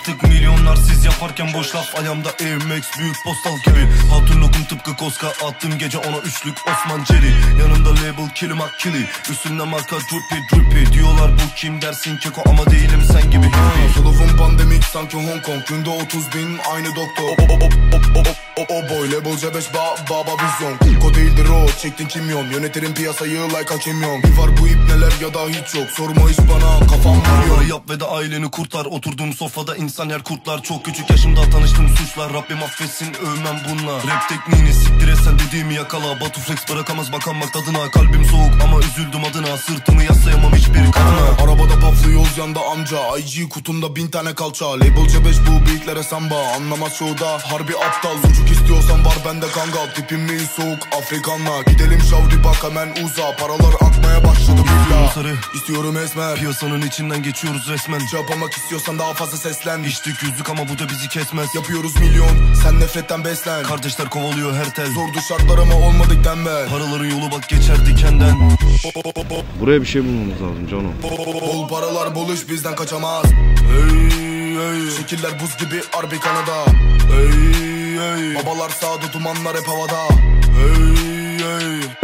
Artık milyonlar siz yaparken boş laf. Ayağımda Air Max büyük postal gibi. Hatun lokum tıpkı Koska. Attım gece ona üçlük Osman Celi. Yanımda label Killy McKilly. Üstünde marka Drippy Drippy. Diyorlar bu kim dersin keko ama değilim sen gibi hippie. Sınıfım pandemik sanki Hong Kong. Günde 30.000 aynı doktor. O boy label C5 baba vizyon. Ko değildir o çektin kimyon. Yönetirim piyasayı like kimyon. Bir var bu ipneler ya da hiç yok. Sorma hiç bana kafam vuruyor. Yap ve de aileni kurtar. Oturduğum sofrada insan yer kurtlar. Çok küçük yaşımda tanıştım suçlar. Rabbim affetsin övmem bununla. Rap tekniğini siktir et sen dediğimi yakala. Batu Flex bırakamaz bakanmak tadına. Kalbim soğuk ama üzüldüm adına. Sırtımı yaslayamam hiçbir kadına. Arabada paflıyoruz yanda amca. IG kutumda 1000 tane kalça. Label C5 bu beatlere samba. Anlamaz çoğu da harbi aptal. Sucuk istiyorsan var bende kangal. Tipim mi soğuk Afrikanla. Gidelim şavri bak hemen uza. Paralar akmaya başladı billa. Sarı İstiyorum esmer. piyasanın içinden geçiyoruz resmen. Yapmak istiyorsan daha fazla seslen. İçtik yüzlük ama bu da bizi kesmez. Yapıyoruz milyon sen nefretten beslen. Kardeşler kovalıyor her tel. Zordu şartlar ama olmadık tembel. Paraların yolu bak geçer dikenden. Buraya bir şey bulmamız lazım Cano. Bol paralar bol iş bizden kaçamaz. Hey hey. Şekiller buz gibi harbi Kanada. Hey hey. Babalar sağda dumanlar hep havada. Hey hey.